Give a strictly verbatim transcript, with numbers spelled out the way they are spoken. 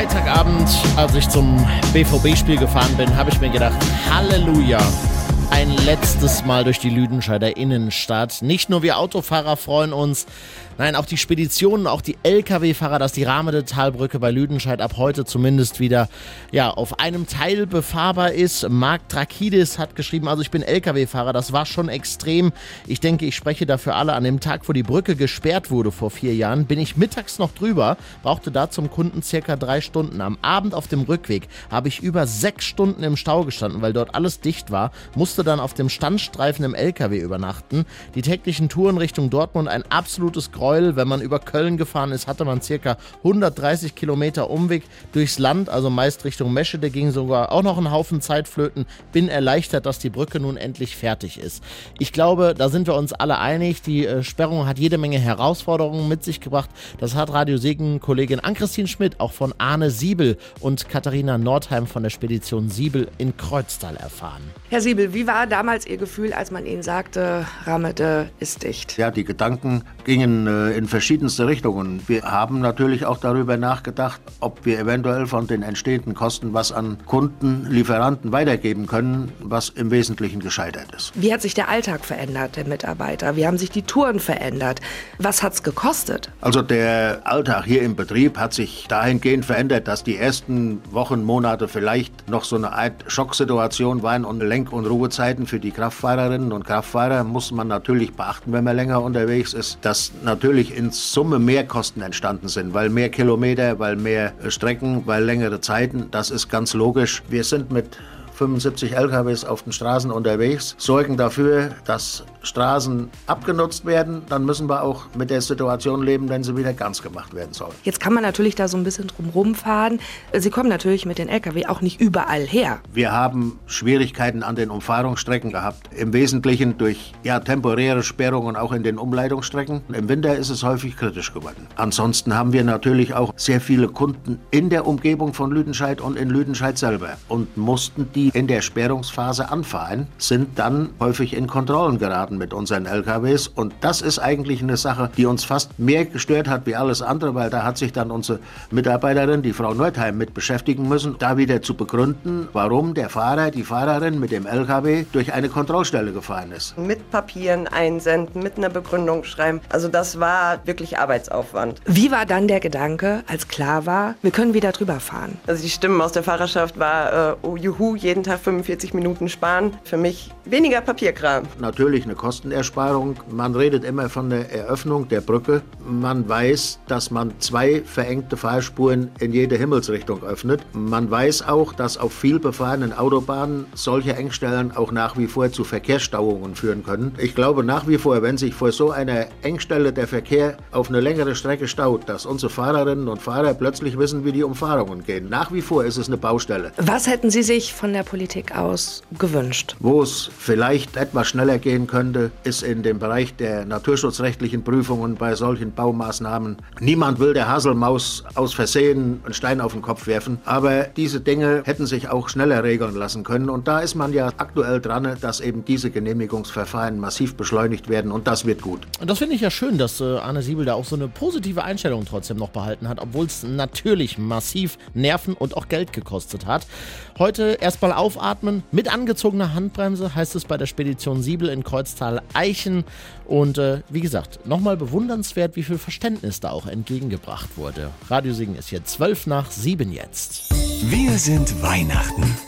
Freitagabend, als ich zum B V B-Spiel gefahren bin, habe ich mir gedacht, Halleluja, ein letztes Mal durch die Lüdenscheider Innenstadt. Nicht nur wir Autofahrer freuen uns, nein, auch die Speditionen, auch die L K W-Fahrer, dass die Rahmede-Talbrücke bei Lüdenscheid ab heute zumindest wieder ja, auf einem Teil befahrbar ist. Marc Trakidis hat geschrieben, also ich bin L K W-Fahrer, das war schon extrem. Ich denke, ich spreche dafür alle. An dem Tag, wo die Brücke gesperrt wurde vor vier Jahren, bin ich mittags noch drüber, brauchte da zum Kunden circa drei Stunden. Am Abend auf dem Rückweg habe ich über sechs Stunden im Stau gestanden, weil dort alles dicht war, musste dann auf dem Standstreifen im L K W übernachten. Die täglichen Touren Richtung Dortmund ein absolutes Gräuel. Wenn man über Köln gefahren ist, hatte man circa hundertdreißig Kilometer Umweg durchs Land, also meist Richtung Meschede, ging sogar auch noch ein Haufen Zeit flöten. Bin erleichtert, dass die Brücke nun endlich fertig ist. Ich glaube, da sind wir uns alle einig. Die äh, Sperrung hat jede Menge Herausforderungen mit sich gebracht. Das hat Radio Siegen-Kollegin Ann-Christine Schmidt auch von Arne Siebel und Katharina Nordheim von der Spedition Siebel in Kreuztal erfahren. Herr Siebel, wie war damals Ihr Gefühl, als man Ihnen sagte, Rahmede ist dicht? Ja, die Gedanken gingen äh, in verschiedenste Richtungen. Wir haben natürlich auch darüber nachgedacht, ob wir eventuell von den entstehenden Kosten was an Kunden, Lieferanten weitergeben können, was im Wesentlichen gescheitert ist. Wie hat sich der Alltag verändert der Mitarbeiter? Wie haben sich die Touren verändert? Was hat's gekostet? Also der Alltag hier im Betrieb hat sich dahingehend verändert, dass die ersten Wochen, Monate vielleicht noch so eine Art Schocksituation waren und Lenk- und Ruhezeiten für die Kraftfahrerinnen und Kraftfahrer muss man natürlich beachten, wenn man länger unterwegs ist, dass natürlich in Summe mehr Kosten entstanden sind, weil mehr Kilometer, weil mehr Strecken, weil längere Zeiten, das ist ganz logisch. Wir sind mit fünfundsiebzig L K Ws auf den Straßen unterwegs, sorgen dafür, dass Straßen abgenutzt werden. Dann müssen wir auch mit der Situation leben, wenn sie wieder ganz gemacht werden sollen. Jetzt kann man natürlich da so ein bisschen drum rumfahren. Sie kommen natürlich mit den L K W auch nicht überall her. Wir haben Schwierigkeiten an den Umfahrungsstrecken gehabt. Im Wesentlichen durch ja, temporäre Sperrungen auch in den Umleitungsstrecken. Im Winter ist es häufig kritisch geworden. Ansonsten haben wir natürlich auch sehr viele Kunden in der Umgebung von Lüdenscheid und in Lüdenscheid selber und mussten die in der Sperrungsphase anfahren, sind dann häufig in Kontrollen geraten mit unseren L K Ws. Und das ist eigentlich eine Sache, die uns fast mehr gestört hat wie alles andere, weil da hat sich dann unsere Mitarbeiterin, die Frau Nordheim, mit beschäftigen müssen, da wieder zu begründen, warum der Fahrer, die Fahrerin mit dem L K W durch eine Kontrollstelle gefahren ist. Mit Papieren einsenden, mit einer Begründung schreiben. Also das war wirklich Arbeitsaufwand. Wie war dann der Gedanke, als klar war, wir können wieder drüber fahren? Also die Stimmen aus der Fahrerschaft war, äh, oh juhu, jeden Tag fünfundvierzig Minuten sparen. Für mich weniger Papierkram. Natürlich eine Kostenersparung. Man redet immer von der Eröffnung der Brücke. Man weiß, dass man zwei verengte Fahrspuren in jede Himmelsrichtung öffnet. Man weiß auch, dass auf viel befahrenen Autobahnen solche Engstellen auch nach wie vor zu Verkehrsstauungen führen können. Ich glaube nach wie vor, wenn sich vor so einer Engstelle der Verkehr auf eine längere Strecke staut, dass unsere Fahrerinnen und Fahrer plötzlich wissen, wie die Umfahrungen gehen. Nach wie vor ist es eine Baustelle. Was hätten Sie sich von der Politik aus gewünscht? Wo es vielleicht etwas schneller gehen könnte, ist in dem Bereich der naturschutzrechtlichen Prüfungen bei solchen Baumaßnahmen. Niemand will der Haselmaus aus Versehen einen Stein auf den Kopf werfen, aber diese Dinge hätten sich auch schneller regeln lassen können. Und da ist man ja aktuell dran, dass eben diese Genehmigungsverfahren massiv beschleunigt werden und das wird gut. Und das finde ich ja schön, dass äh, Arne Siebel da auch so eine positive Einstellung trotzdem noch behalten hat, obwohl es natürlich massiv Nerven und auch Geld gekostet hat. Heute erstmal aufatmen, mit angezogener Handbremse, heißt es bei der Spedition Siebel in Kreuztal-Eichen. Und äh, wie gesagt, nochmal bewundernswert, wie viel Verständnis da auch entgegengebracht wurde. Radio Siegen ist hier zwölf nach sieben jetzt. Wir sind Weihnachten.